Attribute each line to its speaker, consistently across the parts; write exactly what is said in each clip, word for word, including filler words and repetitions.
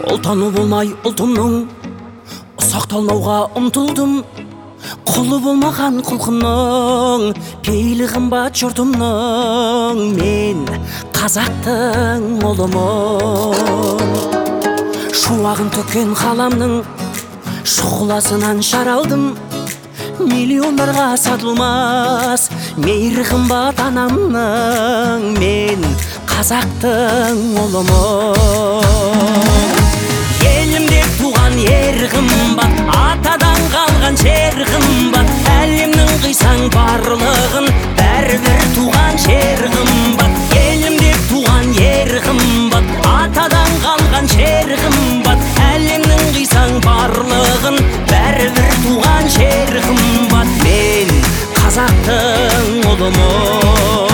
Speaker 1: Ұлтаны болмай ұлтымның сақталмауға ұмтылдым. Құлы болмаған құлқынның пейілі қымбат жұртымның. Мен қазақтың ұлымын. Шуағын төккен қаламның шұғыласынан шаралдым. Миллиондарға сатылмас мейірі қымбат анамның. Мен қазақтың ұлымын. Елімде туған ер қымбат, атадан қалған жер қымбат. Әлемнің қисаң барлығын бәрібір туған жер қымбат. Елімде туған ер қымбат, атадан қалған жер қымбат. Әлемнің қисаң барлығын бәрібір туған жер қымбат. Мен қазақтың ұлымын.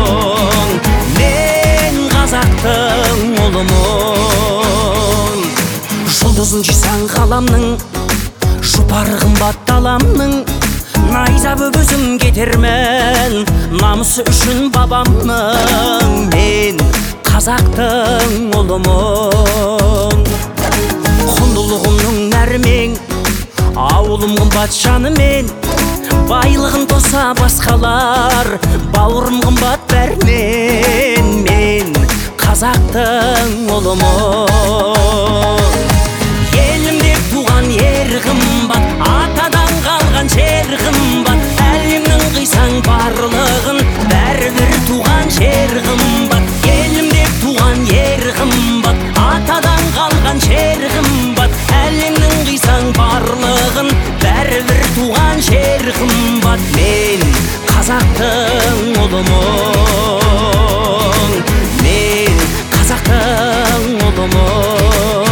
Speaker 1: Мен қазақтың ұлымын. Жұлдызын жисаң ғаламның, жұпары қымбат даламның. Найза боп өзім кетермін, намысы үшін бабамның. Мен қазақтың ұлымын. Құндылығымның нәрмен, ауылым қымбат жанымен. Байлығын тоса басқалар, бауырым қымбат бәрінен. Мен қазақтың ұлымын. Елімде туған ер қымбат, атадан қалған жер қымбат. Әлемнің қисаң барлығын бәрібір туған жер қымбат. Елімде туған ер қымбат, атадан қалған жер қымбат. Әлемнің қисаң барлығын бәрібір туған жер қымбат. Мен қазақтың ұлымын. Мен қазақтың ұлымын.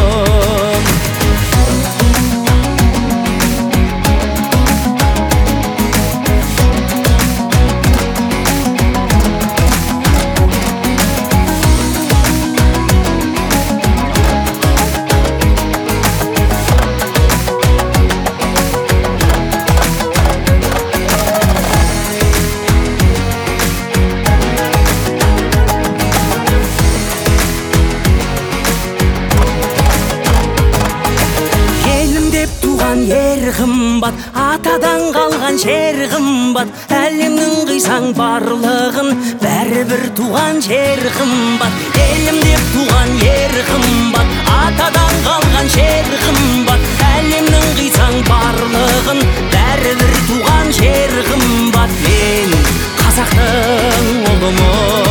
Speaker 1: Ер қымбат, атадан қалған жер қымбат. Әлемнің қисаң барлығын бәрібір туған жер қымбат. Елімде туған ер қымбат, атадан қалған жер қымбат. Әлемнің қисаң барлығын бәрібір туған жер қымбат. Мен қазақтың ұлымын.